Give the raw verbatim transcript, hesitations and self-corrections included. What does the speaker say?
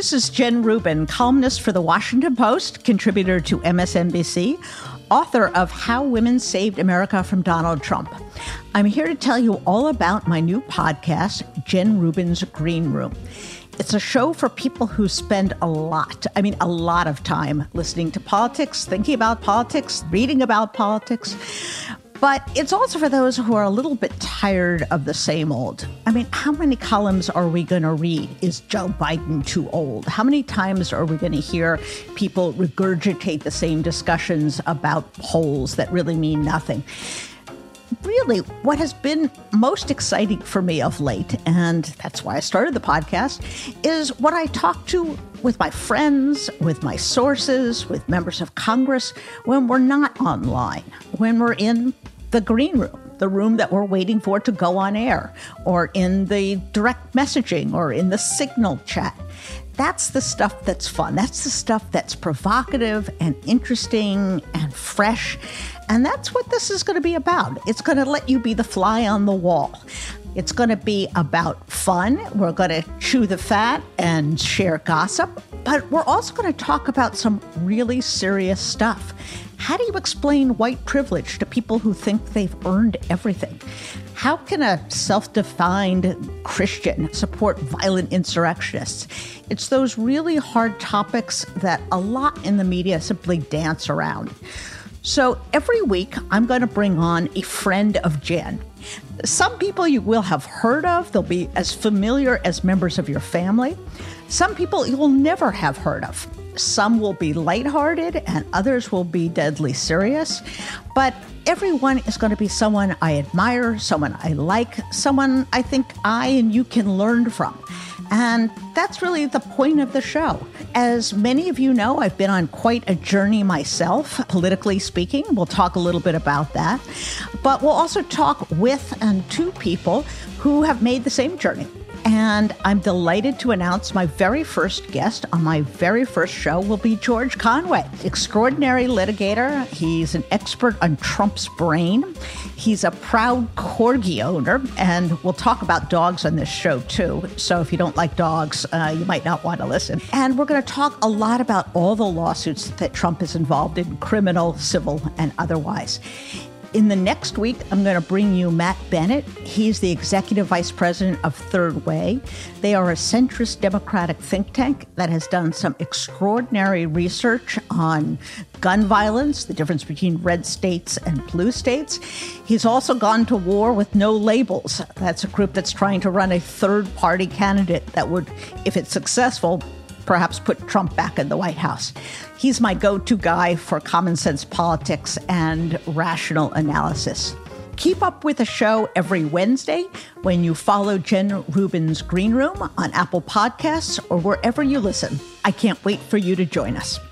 This is Jen Rubin, columnist for The Washington Post, contributor to M S N B C, author of How Women Saved America from Donald Trump. I'm here to tell you all about my new podcast, Jen Rubin's Green Room. It's a show for people who spend a lot, I mean, a lot of time listening to politics, thinking about politics, reading about politics. But it's also for those who are a little bit tired of the same old. I mean, how many columns are we going to read? Is Joe Biden too old? How many times are we going to hear people regurgitate the same discussions about polls that really mean nothing? Really, what has been most exciting for me of late, and that's why I started the podcast, is what I talk to with my friends, with my sources, with members of Congress, when we're not online, when we're in the green room, the room that we're waiting for to go on air, or in the direct messaging, or in the Signal chat. That's the stuff that's fun. That's the stuff that's provocative and interesting and fresh. And that's what this is going to be about. It's going to let you be the fly on the wall. It's going to be about fun. We're going to chew the fat and share gossip. But we're also going to talk about some really serious stuff. How do you explain white privilege to people who think they've earned everything? How can a self-defined Christian support violent insurrectionists? It's those really hard topics that a lot in the media simply dance around. So every week, I'm going to bring on a friend of Jen. Some people you will have heard of. They'll be as familiar as members of your family. Some people you will never have heard of. Some will be lighthearted and others will be deadly serious. But everyone is going to be someone I admire, someone I like, someone I think I and you can learn from. And that's really the point of the show. As many of you know, I've been on quite a journey myself, politically speaking. We'll talk a little bit about that. But we'll also talk with and to people who have made the same journey. And I'm delighted to announce my very first guest on my very first show will be George Conway, extraordinary litigator. He's an expert on Trump's brain. He's a proud corgi owner, and we'll talk about dogs on this show too. So if you don't like dogs, uh, you might not want to listen. And we're going to talk a lot about all the lawsuits that Trump is involved in, criminal, civil, and otherwise. In the next week, I'm going to bring you Matt Bennett. He's the executive vice president of Third Way. They are a centrist Democratic think tank that has done some extraordinary research on gun violence, the difference between red states and blue states. He's also gone to war with No Labels. That's a group that's trying to run a third-party candidate that would, if it's successful, perhaps put Trump back in the White House. He's my go-to guy for common sense politics and rational analysis. Keep up with the show every Wednesday when you follow Jen Rubin's Green Room on Apple Podcasts or wherever you listen. I can't wait for you to join us.